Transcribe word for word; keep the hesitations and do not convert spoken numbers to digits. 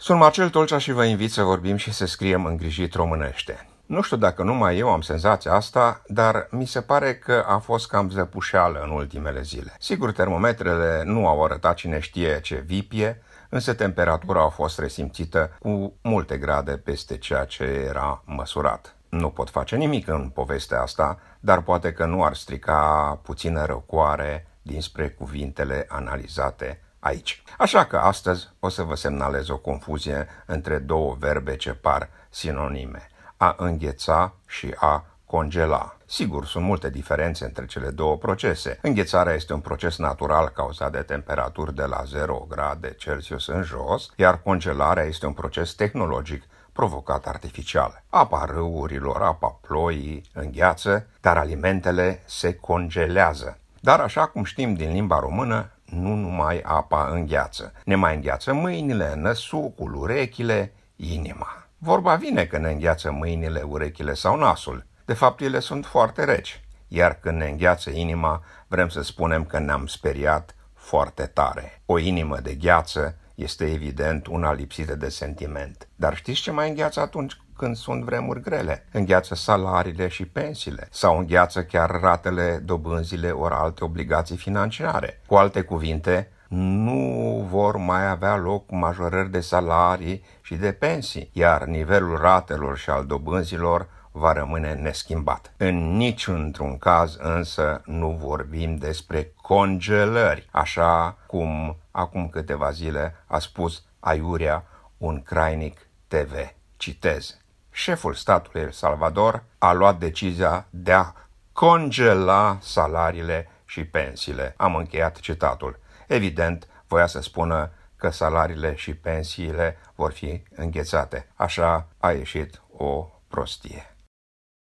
Sunt Marcel Tolcea și vă invit să vorbim și să scriem îngrijit românește. Nu știu dacă numai eu am senzația asta, dar mi se pare că a fost cam zăpușeală în ultimele zile. Sigur, termometrele nu au arătat cine știe ce vipie, însă temperatura a fost resimțită cu multe grade peste ceea ce era măsurat. Nu pot face nimic în povestea asta, dar poate că nu ar strica puțină răcoare dinspre cuvintele analizate aici. Așa că astăzi o să vă semnalez o confuzie între două verbe ce par sinonime: a îngheța și a congela. Sigur, sunt multe diferențe între cele două procese. Înghețarea este un proces natural cauzat de temperaturi de la zero grade Celsius în jos, iar congelarea este un proces tehnologic provocat artificial. Apa râurilor, apa ploii îngheață, dar alimentele se congelează. Dar așa cum știm din limba română, nu numai apa îngheață. Ne mai îngheață mâinile, năsucul, urechile, inima. Vorba vine că ne îngheață mâinile, urechile sau nasul. De fapt, ele sunt foarte reci. Iar când ne îngheață inima, vrem să spunem că ne-am speriat foarte tare. O inimă de gheață este evident una lipsită de sentiment. Dar știți ce mai îngheață atunci când sunt vremuri grele? Îngheață salariile și pensiile, sau îngheață chiar ratele, dobânzile ori alte obligații financiare. Cu alte cuvinte, nu vor mai avea loc majorări de salarii și de pensii, iar nivelul ratelor și al dobânzilor va rămâne neschimbat. În niciun caz însă nu vorbim despre congelări, așa cum acum câteva zile a spus aiurea un crainic T V. Citez: șeful statului El Salvador a luat decizia de a congela salariile și pensiile. Am încheiat citatul. Evident, voia să spună că salariile și pensiile vor fi înghețate. Așa a ieșit o prostie.